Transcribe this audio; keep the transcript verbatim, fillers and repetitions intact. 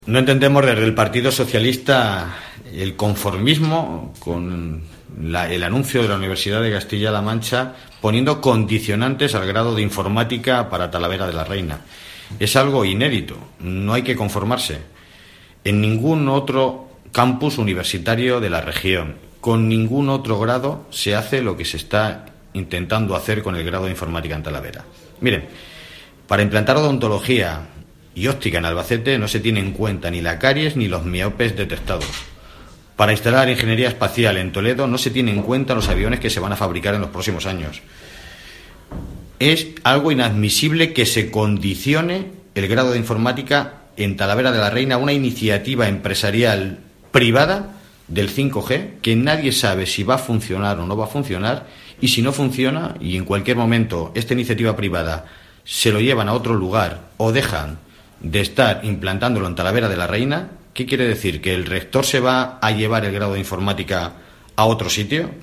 No entendemos desde el Partido Socialista el conformismo con la, el anuncio de la Universidad de Castilla-La Mancha poniendo condicionantes al grado de informática para Talavera de la Reina. Es algo inédito, no hay que conformarse. En ningún otro campus universitario de la región, con ningún otro grado, se hace lo que se está intentando hacer con el grado de informática en Talavera. Miren, para implantar odontología y óptica en Albacete no se tiene en cuenta ni la caries ni los miopes detectados. Para instalar ingeniería espacial en Toledo no se tiene en cuenta los aviones que se van a fabricar en los próximos años. Es algo inadmisible que se condicione el grado de informática en Talavera de la Reina a una iniciativa empresarial privada del cinco G que nadie sabe si va a funcionar o no va a funcionar, y si no funciona y en cualquier momento esta iniciativa privada se lo llevan a otro lugar o dejan de estar implantándolo en Talavera de la Reina, ¿qué quiere decir? ¿Que el rector se va a llevar el grado de informática a otro sitio?